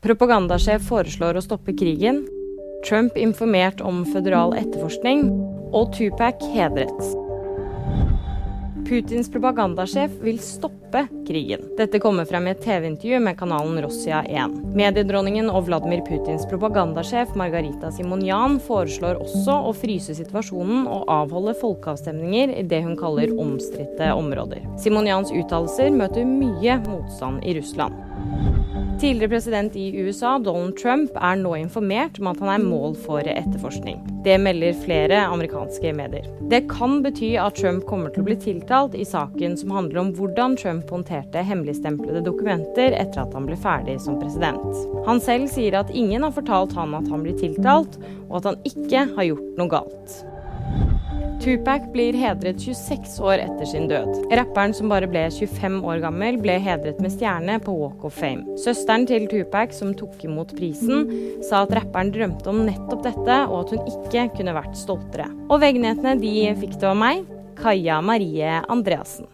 Propagandasjef foreslår å stoppe krigen, Trump informert om føderal etterforskning, og Tupac hedret. Putins propagandasjef vil stoppe krigen. Dette kommer frem i et TV-intervju med kanalen Rossija 1. Mediedronningen og Vladimir Putins propagandasjef Margarita Simonyan foreslår også å fryse situasjonen og avholde folkeavstemninger i det hun kaller omstridte områder. Simonyans uttalelser møter mye motstand i Russland. Tidligere president i USA, Donald Trump, er nå informert om at han er mål for etterforskning. Det melder flere amerikanske medier. Det kan bety at Trump kommer til å bli tiltalt i saken som handler om hvordan Trump håndterte hemmeligstemplede dokumenter etter at han ble ferdig som president. Han selv sier at ingen har fortalt han at han blir tiltalt, og at han ikke har gjort noe galt. Tupac blir hedret 26 år etter sin død. Rapperen som bare ble 25 år gammel ble hedret med stjerne på Walk of Fame. Søsteren til Tupac, som tok imot prisen, sa at rapperen drømte om nettopp dette, og at hun ikke kunne vært stoltere. Og VG-nyhetene de fikk det av meg, Kaja Marie Andreassen.